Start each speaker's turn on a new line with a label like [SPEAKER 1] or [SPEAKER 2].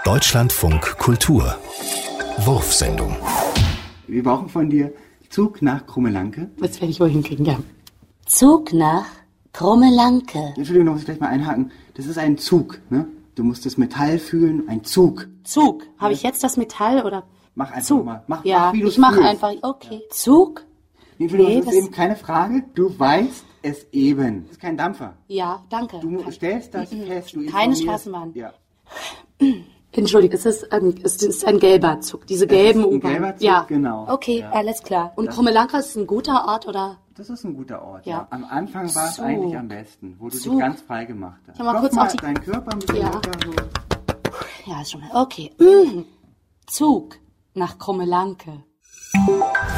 [SPEAKER 1] Deutschlandfunk Kultur. Wurfsendung.
[SPEAKER 2] Wir brauchen von dir Zug nach Krummelanke.
[SPEAKER 3] Das werde ich wohl hinkriegen, ja.
[SPEAKER 4] Zug nach Krummelanke.
[SPEAKER 2] Entschuldigung, da muss ich gleich mal einhaken. Das ist ein Zug, ne? Du musst das Metall fühlen, ein Zug.
[SPEAKER 3] Zug. Habe ich jetzt das Metall oder?
[SPEAKER 2] Mach einfach
[SPEAKER 3] Zug.
[SPEAKER 2] mal. Mach,
[SPEAKER 3] ja,
[SPEAKER 2] wie du
[SPEAKER 3] ich mache
[SPEAKER 2] fühlst.
[SPEAKER 3] einfach. Okay. Zug?
[SPEAKER 2] Entschuldigung,
[SPEAKER 3] Nee,
[SPEAKER 2] das ist eben keine Frage. Du weißt es eben. Das ist kein Dampfer.
[SPEAKER 3] Ja, danke.
[SPEAKER 2] Du stellst das fest. Du
[SPEAKER 3] Keine
[SPEAKER 2] informierst-
[SPEAKER 3] Straßenbahn.
[SPEAKER 2] Ja.
[SPEAKER 3] Entschuldigung, es ist ein gelber Zug. Diese gelben
[SPEAKER 2] ist ein
[SPEAKER 3] U-Bahn.
[SPEAKER 2] gelber Zug,
[SPEAKER 3] ja,
[SPEAKER 2] genau.
[SPEAKER 3] Okay,
[SPEAKER 2] Ja.
[SPEAKER 3] alles klar. Und Krummelanke ist ein guter Ort, oder?
[SPEAKER 2] Das ist ein guter Ort,
[SPEAKER 3] Ja.
[SPEAKER 2] ja. Am Anfang war es
[SPEAKER 3] Zug.
[SPEAKER 2] eigentlich am besten, wo du dich
[SPEAKER 3] Zug.
[SPEAKER 2] ganz frei gemacht hast.
[SPEAKER 3] Ich hab mal
[SPEAKER 2] Klopf
[SPEAKER 3] kurz
[SPEAKER 2] mal
[SPEAKER 3] auf die-
[SPEAKER 2] deinen Körper ein bisschen
[SPEAKER 3] Ja.
[SPEAKER 2] locker, so.
[SPEAKER 3] Ja, ist schon mal. Okay. Zug nach Krummelanke.